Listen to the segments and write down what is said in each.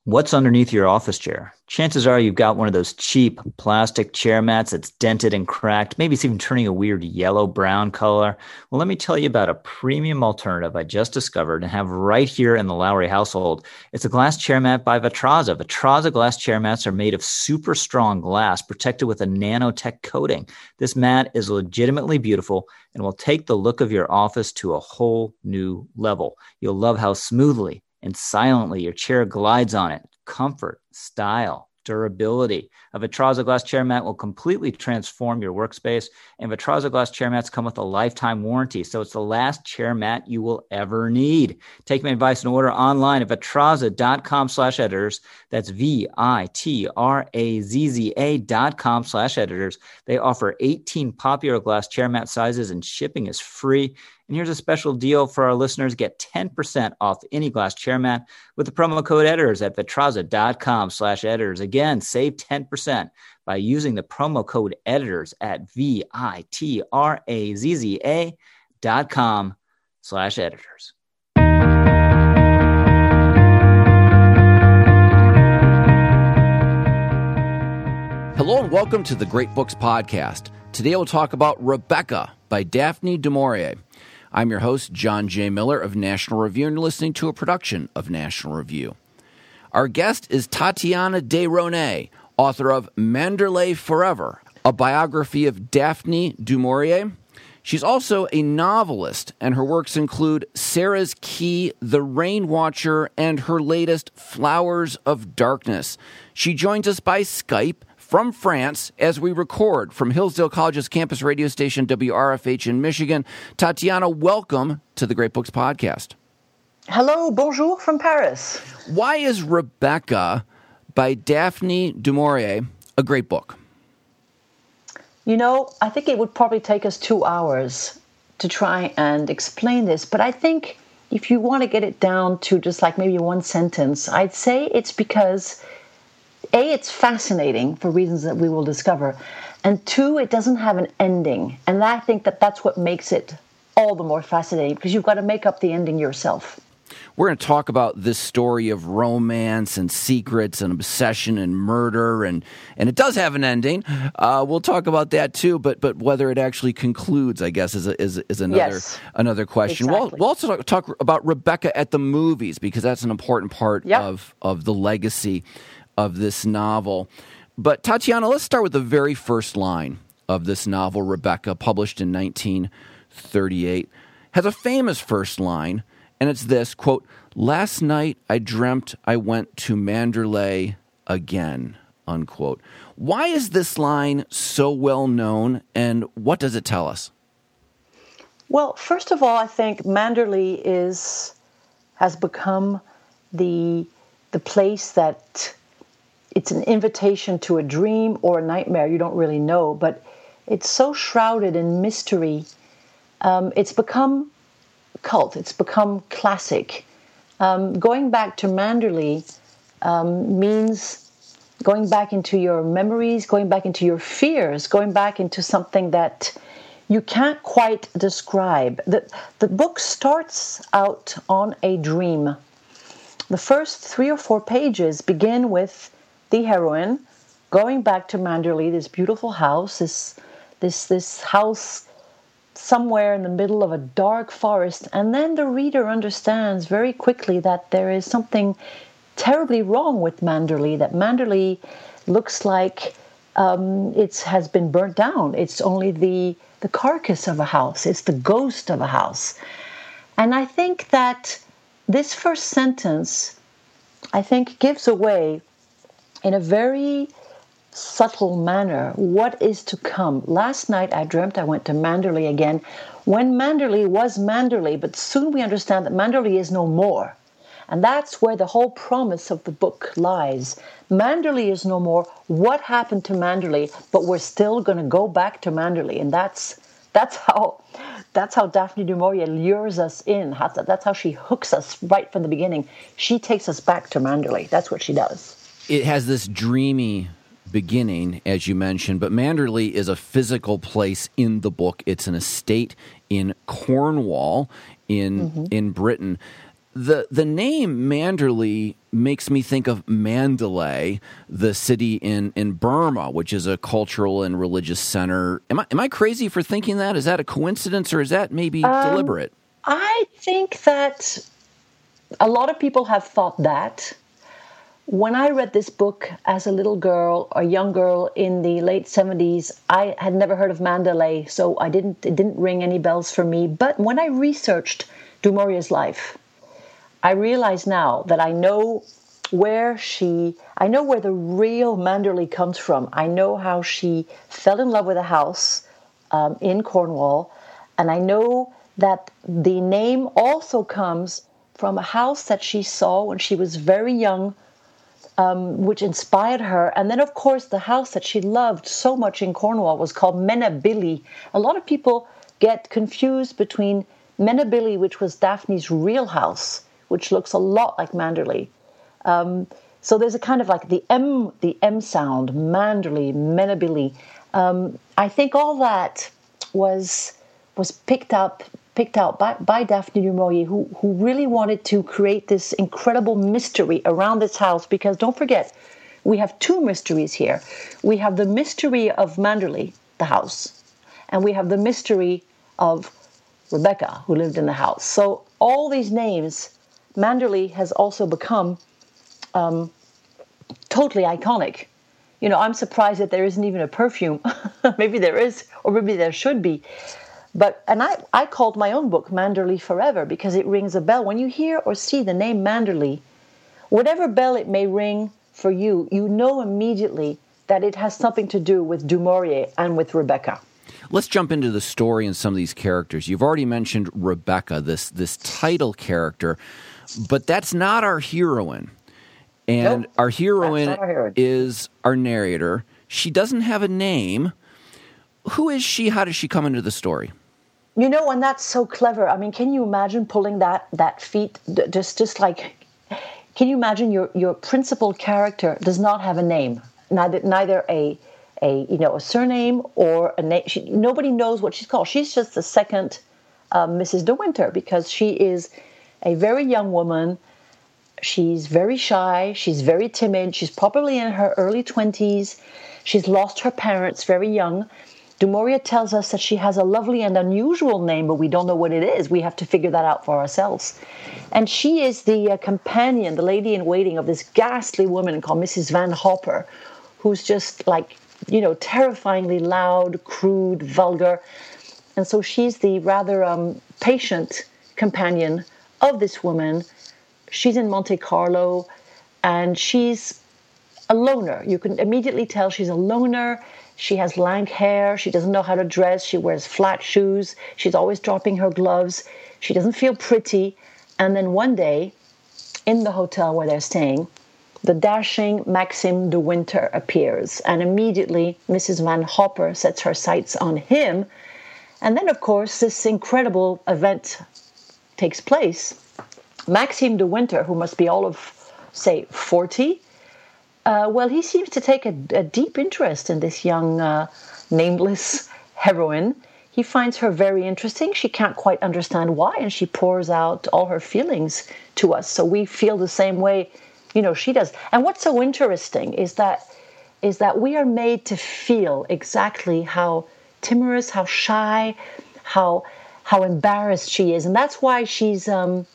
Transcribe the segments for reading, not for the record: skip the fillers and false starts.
What's underneath your office chair? Chances are you've got one of those cheap plastic chair mats that's dented and cracked. Maybe it's even turning a weird yellow-brown color. Well, let me tell you about a premium alternative I just discovered and have right here in the Lowry household. It's a glass chair mat by Vitraza. Vitraza glass chair mats are made of super strong glass protected with a nanotech coating. This mat is legitimately beautiful and will take the look of your office to a whole new level. You'll love how smoothly and silently your chair glides on it. Comfort, style, durability. A Vitraza glass chair mat will completely transform your workspace, and Vitraza glass chair mats come with a lifetime warranty, so it's the last chair mat you will ever need. Take my advice and order online at vitraza.com/editors. That's VITRAZZA.com/editors. They offer 18 popular glass chair mat sizes, and shipping is free. And here's a special deal for our listeners. Get 10% off any glass chair mat with the promo code editors at vitraza.com/editors. Again, save 10% by using the promo code editors at VITRAZZA.com/editors. Hello and welcome to the Great Books Podcast. Today we'll talk about Rebecca by Daphne du Maurier. I'm your host, John J. Miller of National Review, and you're listening to a production of National Review. Our guest is Tatiana Desronets, author of Manderley Forever, a biography of Daphne du Maurier. She's also a novelist, and her works include Sarah's Key, The Rain Watcher, and her latest, Flowers of Darkness. She joins us by Skype from France as we record from Hillsdale College's campus radio station WRFH in Michigan. Tatiana, welcome to the Great Books Podcast. Hello, bonjour from Paris. Why is Rebecca by Daphne du Maurier a great book? You know, I think it would probably take us 2 hours to try and explain this, but I think if you want to get it down to just like maybe one sentence, I'd say it's because A, it's fascinating for reasons that we will discover, and two, it doesn't have an ending. And I think that that's what makes it all the more fascinating, because you've got to make up the ending yourself. We're going to talk about this story of romance and secrets and obsession and murder, and it does have an ending. We'll talk about that too, but whether it actually concludes, I guess, is another question. Exactly. We'll also talk about Rebecca at the movies, because that's an important part of the legacy of this novel. But Tatiana, let's start with the very first line of this novel, Rebecca, published in 1938. Has a famous first line, and it's this, quote, "Last night I dreamt I went to Manderley again," unquote. Why is this line so well known, and what does it tell us? Well, first of all, I think Manderley has become the place that it's an invitation to a dream or a nightmare. You don't really know, but it's so shrouded in mystery. It's become cult. It's become classic. Going back to Manderley means going back into your memories, going back into your fears, going back into something that you can't quite describe. The book starts out on a dream. The first 3 or 4 pages begin with the heroine going back to Manderley, this beautiful house, this house somewhere in the middle of a dark forest, and then the reader understands very quickly that there is something terribly wrong with Manderley, that Manderley looks like it has been burnt down. It's only the carcass of a house. It's the ghost of a house. And I think that this first sentence, gives away in a very subtle manner what is to come. Last night I dreamt I went to Manderley again, when Manderley was Manderley, but soon we understand that Manderley is no more. And that's where the whole promise of the book lies. Manderley is no more. What happened to Manderley? But we're still going to go back to Manderley. And that's how Daphne du Maurier lures us in. That's how she hooks us right from the beginning. She takes us back to Manderley. That's what she does. It has this dreamy beginning, as you mentioned, but Manderley is a physical place in the book. It's an estate in Cornwall in Britain. The name Manderley makes me think of Mandalay, the city in Burma, which is a cultural and religious center. Am I crazy for thinking that? Is that a coincidence, or is that maybe deliberate? I think that a lot of people have thought that. When I read this book as a little girl, a young girl in the late 70s, I had never heard of Mandalay, so it didn't ring any bells for me. But when I researched Du Maurier's life, I realize now that I know where the real Manderley comes from. I know how she fell in love with a house in Cornwall, and I know that the name also comes from a house that she saw when she was very young, which inspired her. And then, of course, the house that she loved so much in Cornwall was called Mennabilly. A lot of people get confused between Mennabilly, which was Daphne's real house, which looks a lot like Manderley. So there's a kind of like the M sound, Manderley, Mennabilly. I think all that was picked out by Daphne du Maurier, who really wanted to create this incredible mystery around this house, because don't forget, we have two mysteries here. We have the mystery of Manderley, the house, and we have the mystery of Rebecca, who lived in the house. So all these names, Manderley has also become totally iconic. You know, I'm surprised that there isn't even a perfume. Maybe there is, or maybe there should be. And I called my own book Manderley Forever, because it rings a bell. When you hear or see the name Manderley, whatever bell it may ring for you, you know immediately that it has something to do with Du Maurier and with Rebecca. Let's jump into the story and some of these characters. You've already mentioned Rebecca, this title character, but that's not our heroine. And nope, our heroine is our narrator. She doesn't have a name. Who is she? How does she come into the story? You know, and that's so clever. I mean, can you imagine pulling that feat? Just like, can you imagine your principal character does not have a name, neither a surname or a name. Nobody knows what she's called. She's just the second Mrs. De Winter, because she is a very young woman. She's very shy. She's very timid. She's probably in her early 20s. She's lost her parents very young. Du Maurier tells us that she has a lovely and unusual name, but we don't know what it is. We have to figure that out for ourselves. And she is the companion, the lady-in-waiting of this ghastly woman called Mrs. Van Hopper, who's just like, terrifyingly loud, crude, vulgar. And so she's the rather patient companion of this woman. She's in Monte Carlo, and she's a loner. You can immediately tell she's a loner. She has lank hair. She doesn't know how to dress. She wears flat shoes. She's always dropping her gloves. She doesn't feel pretty. And then one day, in the hotel where they're staying, the dashing Maxime de Winter appears. And immediately, Mrs. Van Hopper sets her sights on him. And then, of course, this incredible event takes place. Maxime de Winter, who must be all of, say, 40, he seems to take a deep interest in this young, nameless heroine. He finds her very interesting. She can't quite understand why, and she pours out all her feelings to us. So we feel the same way, she does. And what's so interesting is that we are made to feel exactly how timorous, how shy, how embarrassed she is. And that's why she's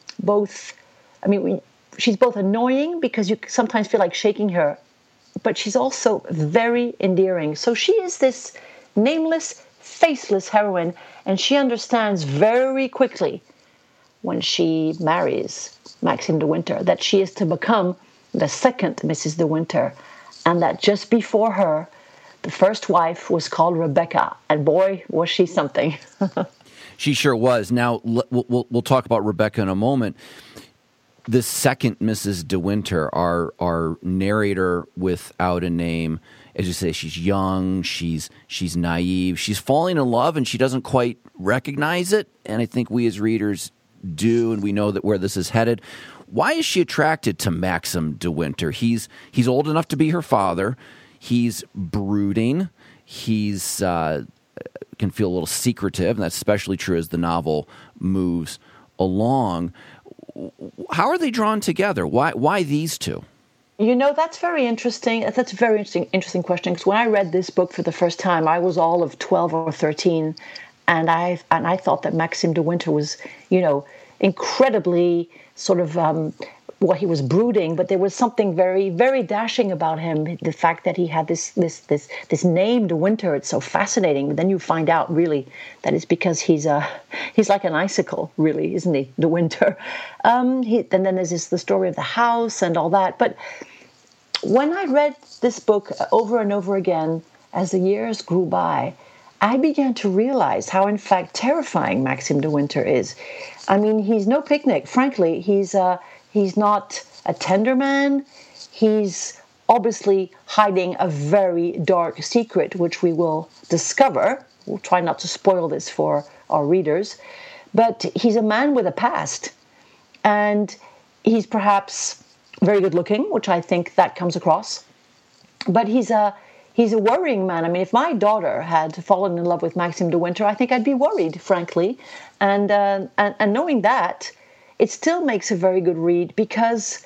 she's both annoying, because you sometimes feel like shaking her, but she's also very endearing. So she is this nameless, faceless heroine, and she understands very quickly when she marries Maxime de Winter that she is to become the second Mrs. de Winter, and that just before her, the first wife was called Rebecca, and boy, was she something. She sure was. Now, we'll talk about Rebecca in a moment. The second Mrs. De Winter, our narrator without a name, as you say, she's young, she's naive, she's falling in love, and she doesn't quite recognize it. And I think we as readers do, and we know that where this is headed. Why is she attracted to Maxime De Winter? He's old enough to be her father. He's brooding. He's can feel a little secretive, and that's especially true as the novel moves along. how are they drawn together? Why these two? That's very interesting. That's a very interesting question, because when I read this book for the first time, I was all of 12 or 13, and I thought that Maxime de Winter was, incredibly sort of he was brooding, but there was something very, very dashing about him. The fact that he had this name, De Winter, it's so fascinating. But then you find out really that it's because he's like an icicle, really, isn't he, De Winter? And then there's the story of the house and all that. But when I read this book over and over again, as the years grew by, I began to realize how, in fact, terrifying Maxime de Winter is. I mean, he's no picnic. Frankly, he's not a tender man. He's obviously hiding a very dark secret, which we will discover. We'll try not to spoil this for our readers. But he's a man with a past. And he's perhaps very good looking, which I think that comes across. But he's a worrying man. I mean, if my daughter had fallen in love with Maxime de Winter, I think I'd be worried, frankly. And knowing that, it still makes a very good read, because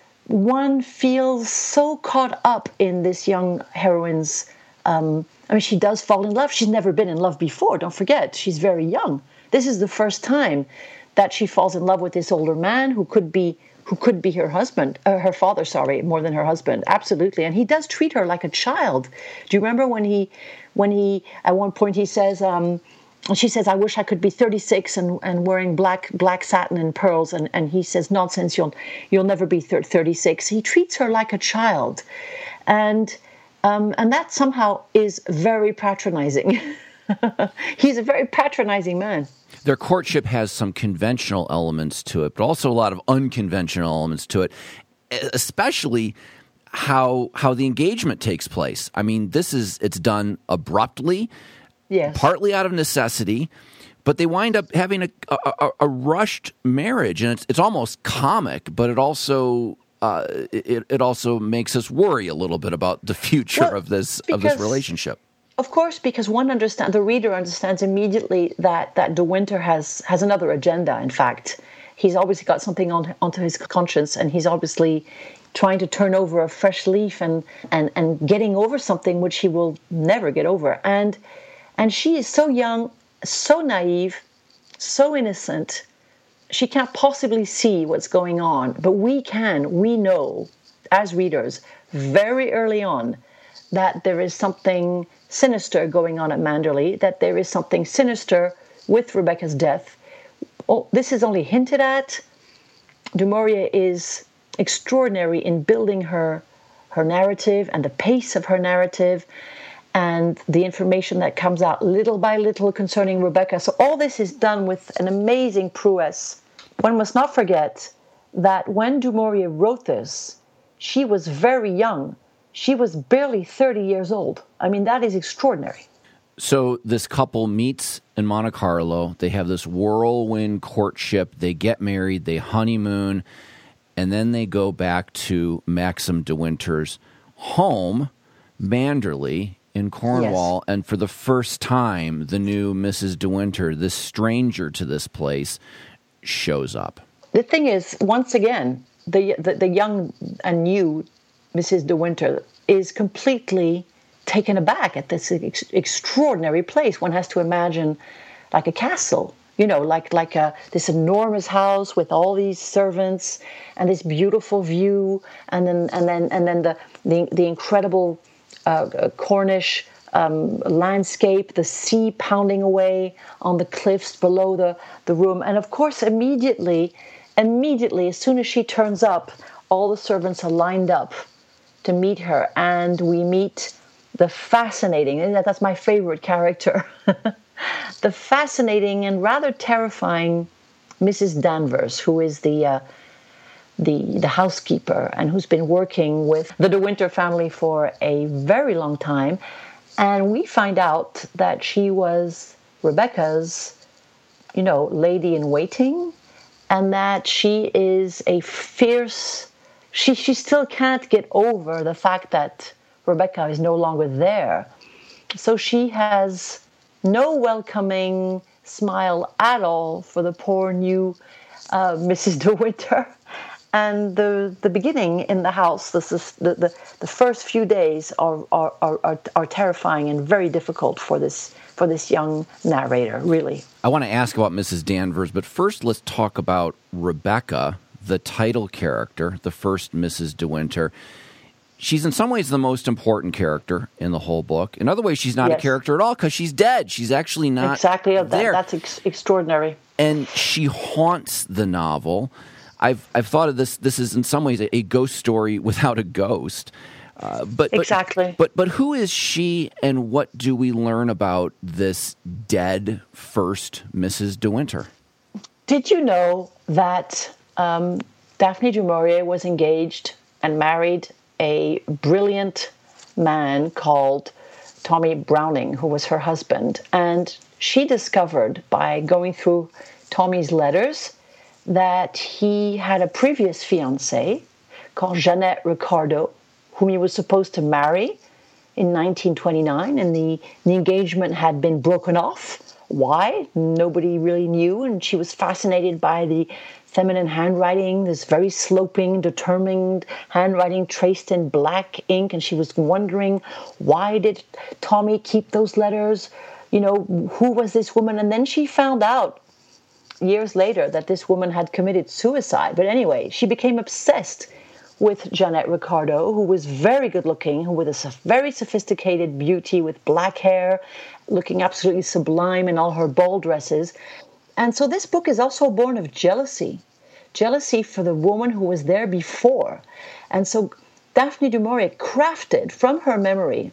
one feels so caught up in this young heroine's. She does fall in love. She's never been in love before. Don't forget, she's very young. This is the first time that she falls in love with this older man who could be her husband, her father, more than her husband. Absolutely. And he does treat her like a child. Do you remember when he at one point he says, she says, I wish I could be 36 and wearing black satin and pearls. And he says, nonsense, you'll never be 36. He treats her like a child. And that somehow is very patronizing. He's a very patronizing man. Their courtship has some conventional elements to it, but also a lot of unconventional elements to it, especially how the engagement takes place. I mean, it's done abruptly, yes, partly out of necessity, but they wind up having a rushed marriage, and it's almost comic, but it also it also makes us worry a little bit about the future of this relationship. Of course, because the reader understands immediately that De Winter has another agenda. In fact, he's obviously got something onto his conscience, and he's obviously trying to turn over a fresh leaf and getting over something which he will never get over. And she is so young, so naive, so innocent. She can't possibly see what's going on, but we know as readers very early on that there is something sinister going on at Manderley, that there is something sinister with Rebecca's death. Oh, this is only hinted at. Du Maurier is extraordinary in building her narrative and the pace of her narrative and the information that comes out little by little concerning Rebecca. So all this is done with an amazing prowess. One must not forget that when Du Maurier wrote this, she was very young. She was barely 30 years old. I mean, that is extraordinary. So this couple meets in Monte Carlo. They have this whirlwind courtship. They get married. They honeymoon. And then they go back to Maxime de Winter's home, Manderley, in Cornwall. Yes. And for the first time, the new Mrs. de Winter, this stranger to this place, shows up. The thing is, once again, the young and new Mrs. de Winter is completely taken aback at this extraordinary place. One has to imagine like a castle, like this enormous house with all these servants and this beautiful view, and then the incredible Cornish landscape, the sea pounding away on the cliffs below the room, and of course immediately, as soon as she turns up, all the servants are lined up to meet her, and we meet the fascinating, and that's my favorite character, the fascinating and rather terrifying Mrs. Danvers, who is the housekeeper and who's been working with the De Winter family for a very long time. And we find out that she was Rebecca's, lady in waiting, and that she is a fierce. She still can't get over the fact that Rebecca is no longer there. So she has no welcoming smile at all for the poor new Mrs. De Winter. And the beginning in the house, this is the first few days are terrifying and very difficult for this young narrator, really. I want to ask about Mrs. Danvers, but first let's talk about Rebecca, the title character, the first Mrs. De Winter. She's in some ways the most important character in the whole book. In other ways, she's not a character at all because she's dead. She's actually not exactly there. That's extraordinary. And she haunts the novel. I've thought of this. This is in some ways a ghost story without a ghost. Exactly. But who is she, and what do we learn about this dead first Mrs. De Winter? Did you know that Daphne du Maurier was engaged and married a brilliant man called Tommy Browning, who was her husband? And she discovered by going through Tommy's letters that he had a previous fiancée called Jeanette Ricardo, whom he was supposed to marry in 1929, and the engagement had been broken off. Why? Nobody really knew, and she was fascinated by the feminine handwriting, this very sloping, determined handwriting traced in black ink, and she was wondering, why did Tommy keep those letters? You know, who was this woman? And then she found out years later that this woman had committed suicide. But anyway, she became obsessed with Jeanette Ricardo, who was very good looking, who was a very sophisticated beauty with black hair, looking absolutely sublime in all her ball dresses. And so this book is also born of jealousy for the woman who was there before. And so Daphne du Maurier crafted from her memory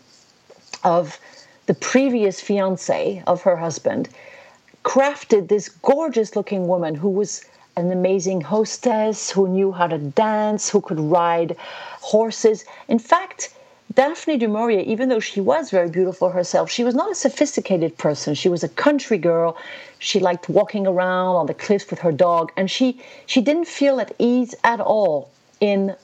of the previous fiancé of her husband, crafted this gorgeous looking woman who was an amazing hostess, who knew how to dance, who could ride horses. In fact, Daphne du Maurier, even though she was very beautiful herself, she was not a sophisticated person. She was a country girl. She liked walking around on the cliffs with her dog, and she didn't feel at ease at all in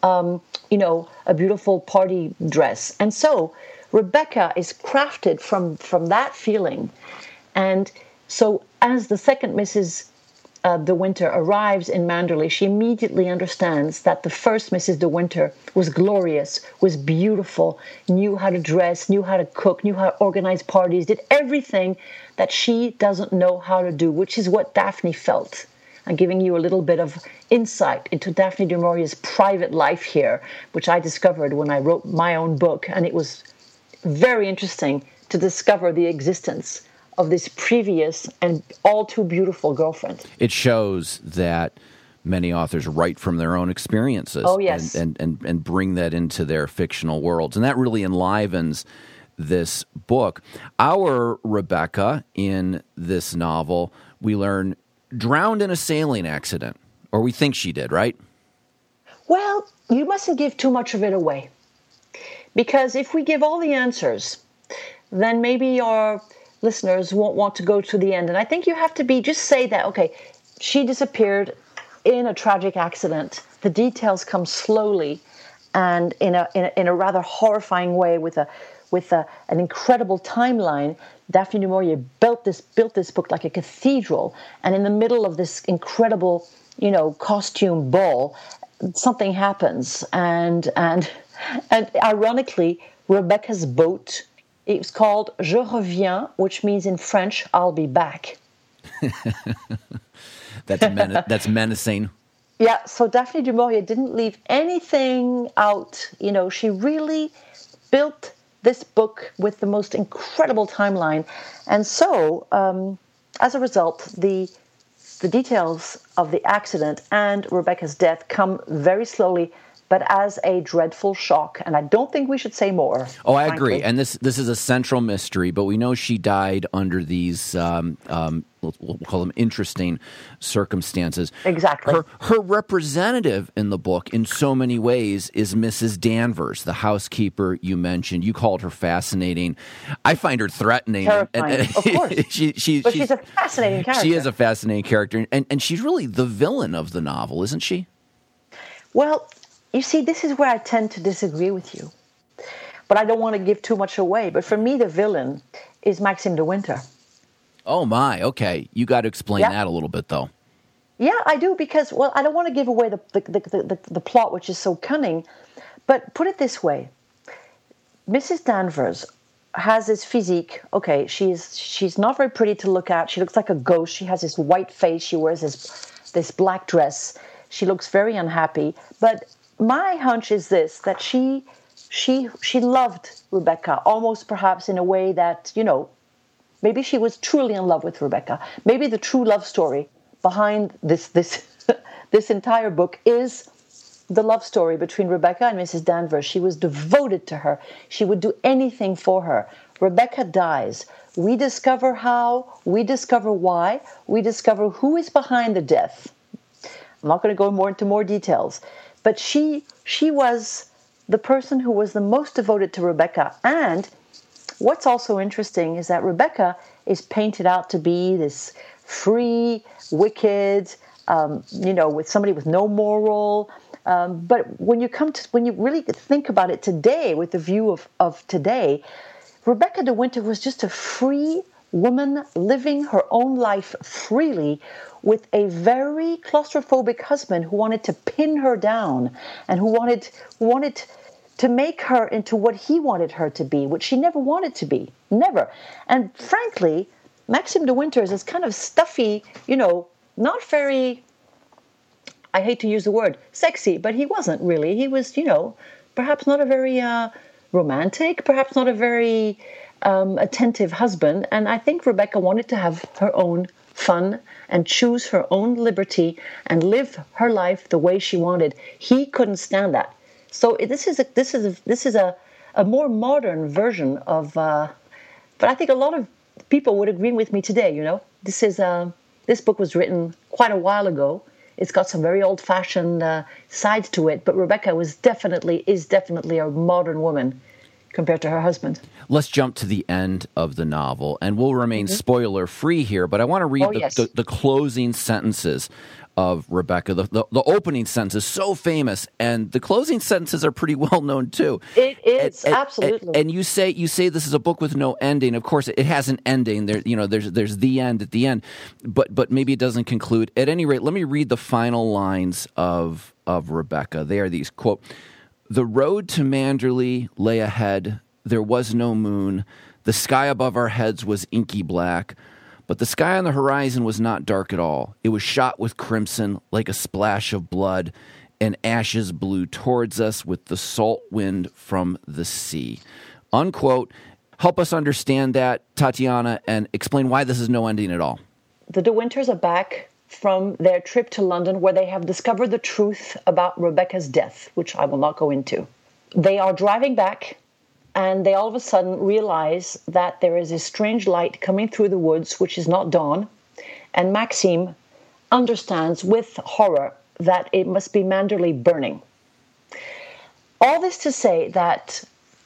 a beautiful party dress. And so Rebecca is crafted from that feeling. And so as the second Mrs. De Winter arrives in Manderley, she immediately understands that the first Mrs. De Winter was glorious, was beautiful, knew how to dress, knew how to cook, knew how to organize parties, did everything that she doesn't know how to do, which is what Daphne felt. I'm giving you a little bit of insight into Daphne du Maurier's private life here, which I discovered when I wrote my own book, and it was very interesting to discover the existence of this previous and all too beautiful girlfriend. It shows that many authors write from their own experiences. Oh, yes. and bring that into their fictional worlds. And that really enlivens this book. Our Rebecca in this novel, we learn, drowned in a sailing accident, or we think she did, right? Well, you mustn't give too much of it away. Because if we give all the answers, then maybe our listeners won't want to go to the end. And I think you have to just say that, okay, she disappeared in a tragic accident. The details come slowly and in a rather horrifying way with an incredible timeline. Daphne du Maurier built this book like a cathedral, and in the middle of this incredible, costume ball, something happens, and ironically, Rebecca's boat, it was called Je reviens, which means in French, I'll be back. That's menacing. Yeah, so Daphne du Maurier didn't leave anything out. She really built this book with the most incredible timeline. And so, as a result, the details of the accident and Rebecca's death come very slowly, but as a dreadful shock. And I don't think we should say more. Oh, I agree. And this is a central mystery, but we know she died under these, we'll call them interesting circumstances. Exactly. Her representative in the book, in so many ways, is Mrs. Danvers, the housekeeper you mentioned. You called her fascinating. I find her threatening. Terrifying, of course. But she's a fascinating character. She is a fascinating character. And she's really the villain of the novel, isn't she? Well, you see, this is where I tend to disagree with you. But I don't want to give too much away. But for me, the villain is Maxime de Winter. Oh, my. Okay. You got to explain that a little bit, though. Yeah, I do, because, well, I don't want to give away the plot, which is so cunning, but put it this way. Mrs. Danvers has this physique. Okay, she's not very pretty to look at. She looks like a ghost. She has this white face. She wears this black dress. She looks very unhappy. But my hunch is this, that she loved Rebecca, almost perhaps in a way that, maybe she was truly in love with Rebecca. Maybe the true love story behind this this entire book is the love story between Rebecca and Mrs. Danvers. She was devoted to her. She would do anything for her. Rebecca dies. We discover how, we discover why, we discover who is behind the death. I'm not going to go into more details, but she was the person who was the most devoted to Rebecca. And what's also interesting is that Rebecca is painted out to be this free, wicked, with somebody with no moral. But when you really think about it today, with the view of today, Rebecca de Winter was just a free woman living her own life freely, with a very claustrophobic husband who wanted to pin her down and who wanted to make her into what he wanted her to be, which she never wanted to be, never. And frankly, Maxime de Winters is kind of stuffy, not very, I hate to use the word sexy, but he wasn't really. He was, perhaps not a very romantic, perhaps not a very attentive husband. And I think Rebecca wanted to have her own fun and choose her own liberty and live her life the way she wanted. He couldn't stand that. So this is a more modern version of, but I think a lot of people would agree with me today. This book was written quite a while ago. It's got some very old-fashioned sides to it, but Rebecca is definitely a modern woman compared to her husband. Let's jump to the end of the novel, and we'll remain spoiler-free here, but I want to read the closing sentences of Rebecca. The opening sentence is so famous, and the closing sentences are pretty well known too. It is, absolutely. And you say this is a book with no ending. Of course, it has an ending. There's the end at the end, but maybe it doesn't conclude. At any rate, let me read the final lines of Rebecca. They are these, quote, "The road to Manderley lay ahead. There was no moon. The sky above our heads was inky black. But the sky on the horizon was not dark at all. It was shot with crimson, like a splash of blood, and ashes blew towards us with the salt wind from the sea." Unquote. Help us understand that, Tatiana, and explain why this is no ending at all. The De Winters are back from their trip to London, where they have discovered the truth about Rebecca's death, which I will not go into. They are driving back, and they all of a sudden realize that there is a strange light coming through the woods, which is not dawn. And Maxime understands with horror that it must be Manderley burning. All this to say that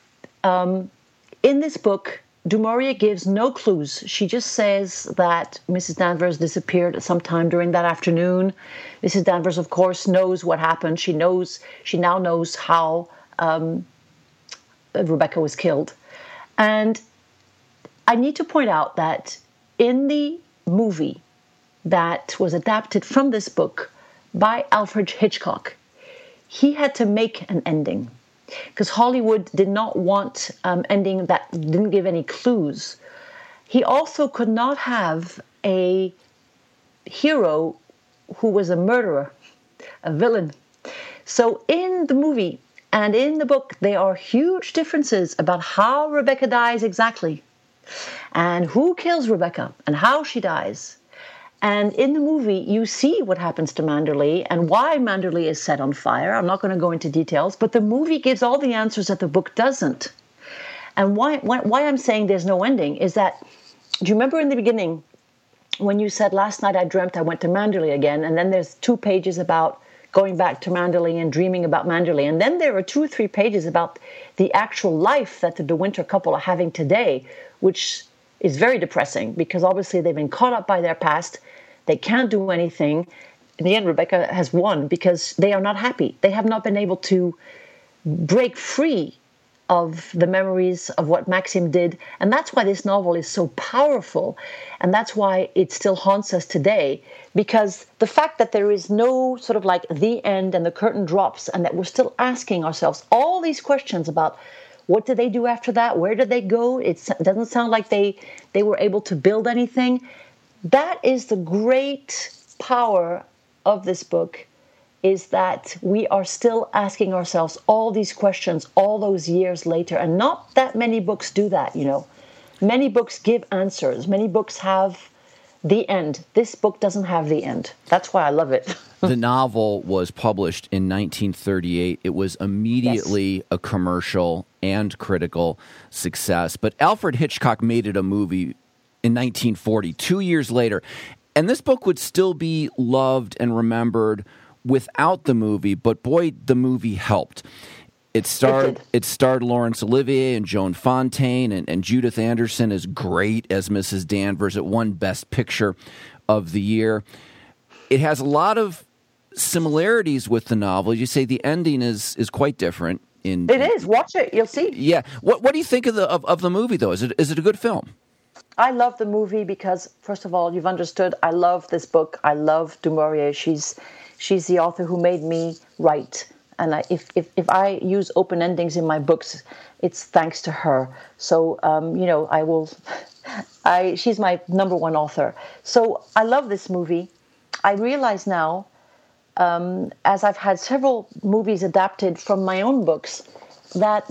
in this book, Du Maurier gives no clues. She just says that Mrs. Danvers disappeared sometime during that afternoon. Mrs. Danvers, of course, knows what happened. She now knows how Rebecca was killed. And I need to point out that in the movie that was adapted from this book by Alfred Hitchcock, he had to make an ending because Hollywood did not want an ending that didn't give any clues. He also could not have a hero who was a murderer, a villain. So in the movie and in the book, there are huge differences about how Rebecca dies exactly, and who kills Rebecca, and how she dies. And in the movie, you see what happens to Manderley and why Manderley is set on fire. I'm not going to go into details, but the movie gives all the answers that the book doesn't. And why I'm saying there's no ending is that, do you remember in the beginning when you said, last night I dreamt I went to Manderley again, and then there's 2 pages about going back to Manderley and dreaming about Manderley. And then there are 2 or 3 pages about the actual life that the De Winter couple are having today, which is very depressing because obviously they've been caught up by their past. They can't do anything. In the end, Rebecca has won because they are not happy. They have not been able to break free of the memories of what Maxim did. And that's why this novel is so powerful. And that's why it still haunts us today, because the fact that there is no sort of like the end and the curtain drops, and that we're still asking ourselves all these questions about what did they do after that? Where did they go? It doesn't sound like they were able to build anything. That is the great power of this book, is that we are still asking ourselves all these questions all those years later. And not that many books do that, you know. Many books give answers. Many books have the end. This book doesn't have the end. That's why I love it. The novel was published in 1938. It was immediately a commercial and critical success. But Alfred Hitchcock made it a movie in 1940, 2 years later. And this book would still be loved and remembered without the movie, but boy, the movie helped. It starred Laurence Olivier and Joan Fontaine, and Judith Anderson is great as Mrs. Danvers. It won Best Picture of the year. It has a lot of similarities with the novel. You say the ending is quite different. It is. Watch it. You'll see. Yeah. What do you think of the movie, though? Is it a good film? I love the movie because, first of all, you've understood, I love this book. I love Du Maurier. She's the author who made me write. And if I use open endings in my books, it's thanks to her. So, I will... she's my number one author. So I love this movie. I realize now, as I've had several movies adapted from my own books, that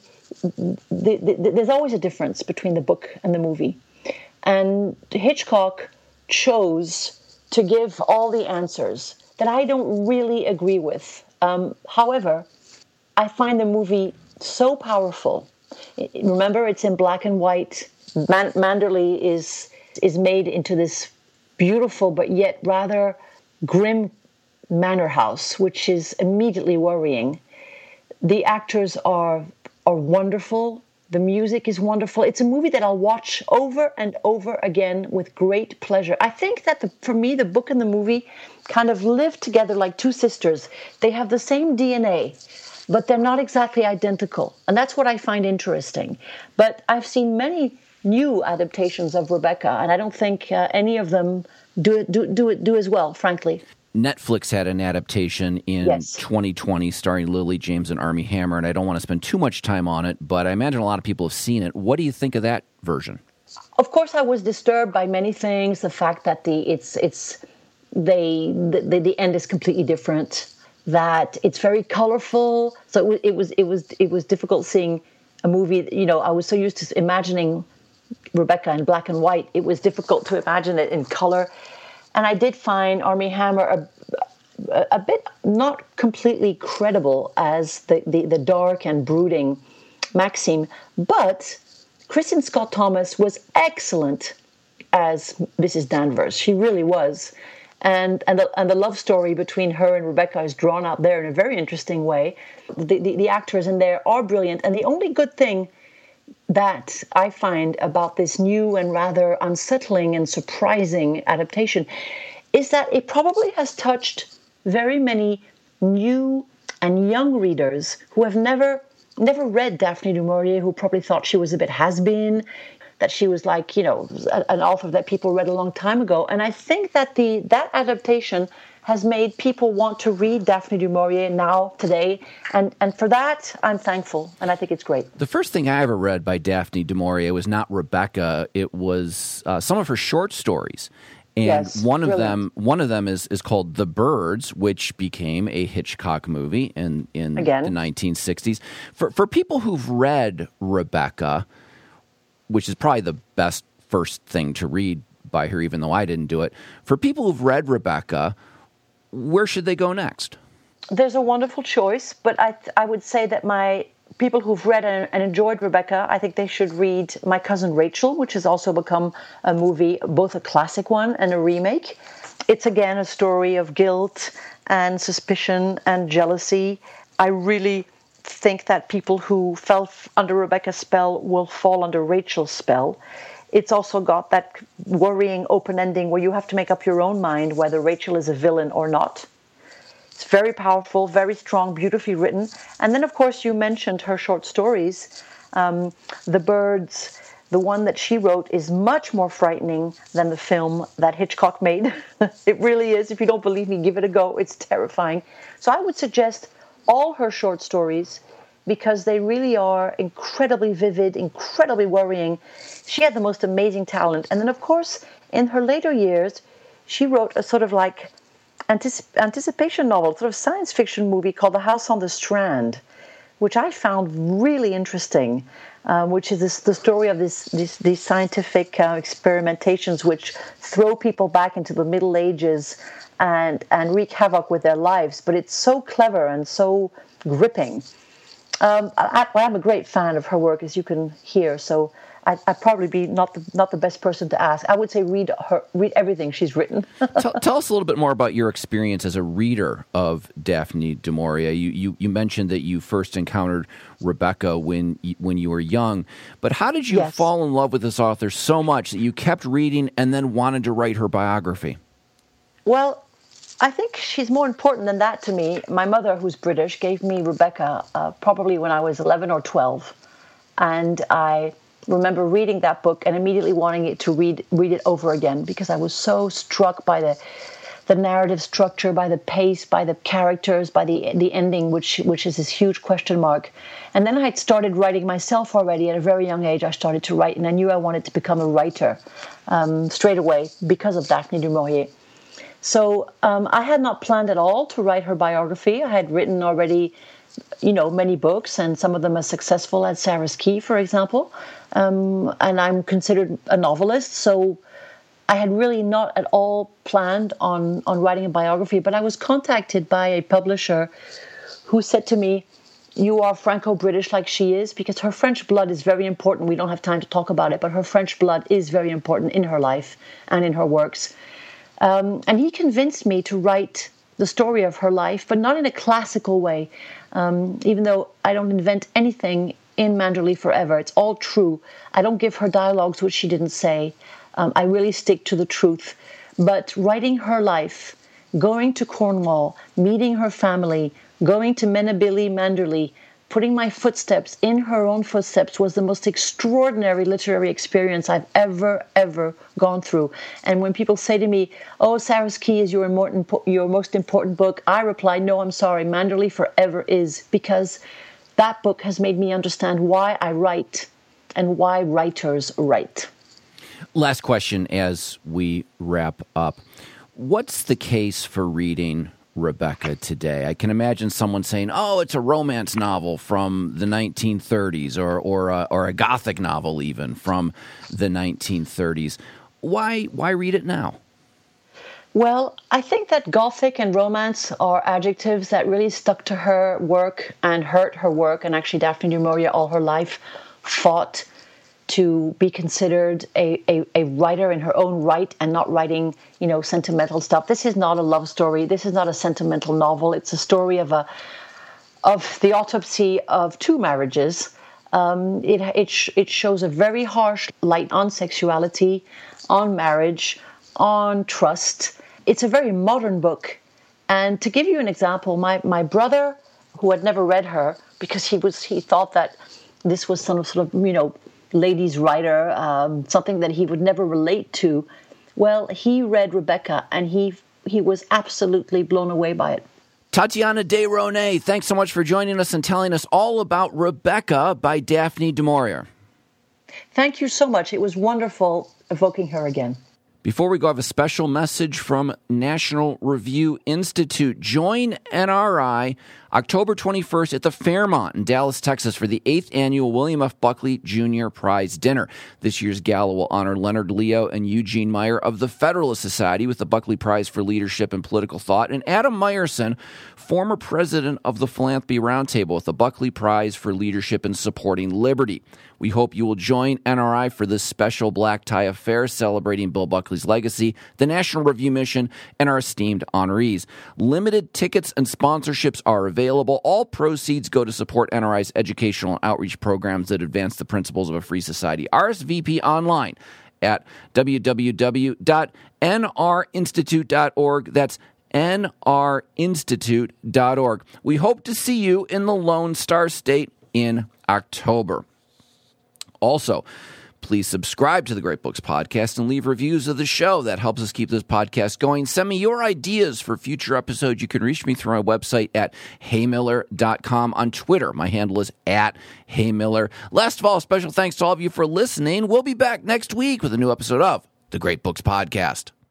there's always a difference between the book and the movie. And Hitchcock chose to give all the answers that I don't really agree with. However, I find the movie so powerful. Remember, it's in black and white. Manderley is made into this beautiful but yet rather grim manor house, which is immediately worrying. The actors are wonderful. The music is wonderful. It's a movie that I'll watch over and over again with great pleasure. I think that for me, the book and the movie kind of live together like two sisters. They have the same DNA, but they're not exactly identical. And that's what I find interesting. But I've seen many new adaptations of Rebecca, and I don't think any of them do as well, frankly. Netflix had an adaptation in 2020 starring Lily James and Armie Hammer, and I don't want to spend too much time on it, but I imagine a lot of people have seen it. What do you think of that version? Of course, I was disturbed by many things. The fact that the end is completely different, that it's very colorful. So it was difficult seeing a movie. You know, I was so used to imagining Rebecca in black and white. It was difficult to imagine it in color. And I did find Armie Hammer a bit not completely credible as the dark and brooding Maxim, but Kristen Scott Thomas was excellent as Mrs. Danvers. She really was. And the love story between her and Rebecca is drawn out there in a very interesting way. The actors in there are brilliant. And the only good thing that I find about this new and rather unsettling and surprising adaptation is that it probably has touched very many new and young readers who have never read Daphne du Maurier, who probably thought she was a bit has-been, that she was like, an author that people read a long time ago. And I think that that adaptation has made people want to read Daphne du Maurier now, today. And for that, I'm thankful, and I think it's great. The first thing I ever read by Daphne du Maurier was not Rebecca. It was some of her short stories. And one of them is called The Birds, which became a Hitchcock movie in the 1960s. For people who've read Rebecca, which is probably the best first thing to read by her, even though I didn't do it, for people who've read Rebecca, where should they go next? There's a wonderful choice, but I would say that my people who've read and enjoyed Rebecca, I think they should read My Cousin Rachel, which has also become a movie, both a classic one and a remake. It's again a story of guilt and suspicion and jealousy. I really think that people who fell under Rebecca's spell will fall under Rachel's spell. It's also got that worrying open ending where you have to make up your own mind whether Rachel is a villain or not. It's very powerful, very strong, beautifully written. And then, of course, you mentioned her short stories. The Birds, the one that she wrote, is much more frightening than the film that Hitchcock made. It really is. If you don't believe me, give it a go. It's terrifying. So I would suggest all her short stories because they really are incredibly vivid, incredibly worrying. She had the most amazing talent. And then, of course, in her later years, she wrote a sort of like anticipation novel, sort of science fiction movie called The House on the Strand, which I found really interesting, which is the story of these scientific experimentations which throw people back into the Middle Ages and wreak havoc with their lives. But it's so clever and so gripping. I'm a great fan of her work, as you can hear, so I'd probably be not the best person to ask. I would say read everything she's written. Tell us a little bit more about your experience as a reader of Daphne du Maurier. You mentioned that you first encountered Rebecca when you were young, but how did you fall in love with this author so much that you kept reading and then wanted to write her biography? Well, I think she's more important than that to me. My mother, who's British, gave me Rebecca probably when I was 11 or 12, and I remember reading that book and immediately wanting to read it over again because I was so struck by the narrative structure, by the pace, by the characters, by the ending, which is this huge question mark. And then I had started writing myself already at a very young age. I started to write, and I knew I wanted to become a writer straight away because of Daphne du Maurier. So I had not planned at all to write her biography. I had written already, many books, and some of them as successful as Sarah's Key, for example. And I'm considered a novelist, so I had really not at all planned on writing a biography. But I was contacted by a publisher who said to me, "You are Franco-British like she is," because her French blood is very important. We don't have time to talk about it, but her French blood is very important in her life and in her works. And he convinced me to write the story of her life, but not in a classical way. Even though I don't invent anything in Manderley Forever, it's all true. I don't give her dialogues which she didn't say. I really stick to the truth. But writing her life, going to Cornwall, meeting her family, going to Menabili Manderley, putting my footsteps in her own footsteps was the most extraordinary literary experience I've ever gone through. And when people say to me, "Oh, Sarah's Key is your most important book," I reply, "No, I'm sorry, Manderley Forever is," because that book has made me understand why I write and why writers write. Last question as we wrap up. What's the case for reading Rebecca today? I can imagine someone saying, "Oh, it's a romance novel from the 1930s or a Gothic novel even from the 1930s. Why read it now?" Well, I think that Gothic and romance are adjectives that really stuck to her work and hurt her work. And actually, Daphne du Maurier all her life fought to be considered a writer in her own right and not writing, sentimental stuff. This is not a love story. This is not a sentimental novel. It's a story of the autopsy of two marriages. It shows a very harsh light on sexuality, on marriage, on trust. It's a very modern book. And to give you an example, my brother, who had never read her because he thought that this was some sort of ladies' writer, something that he would never relate to. Well, he read Rebecca, and he was absolutely blown away by it. Tatiana Desrosnay, thanks so much for joining us and telling us all about Rebecca by Daphne du Maurier. Thank you so much. It was wonderful evoking her again. Before we go, I have a special message from National Review Institute. Join NRI October 21st at the Fairmont in Dallas, Texas for the 8th annual William F. Buckley Jr. Prize Dinner. This year's gala will honor Leonard Leo and Eugene Meyer of the Federalist Society with the Buckley Prize for Leadership and Political Thought, and Adam Meyerson, former president of the Philanthropy Roundtable, with the Buckley Prize for Leadership in Supporting Liberty. We hope you will join NRI for this special black tie affair celebrating Bill Buckley's legacy, the National Review mission, and our esteemed honorees. Limited tickets and sponsorships are available. All proceeds go to support NRI's educational and outreach programs that advance the principles of a free society. RSVP online at www.nrinstitute.org. That's nrinstitute.org. We hope to see you in the Lone Star State in October. Also, please subscribe to the Great Books Podcast and leave reviews of the show. That helps us keep this podcast going. Send me your ideas for future episodes. You can reach me through my website at heymiller.com. On Twitter, my handle is at heymiller. Last of all, special thanks to all of you for listening. We'll be back next week with a new episode of the Great Books Podcast.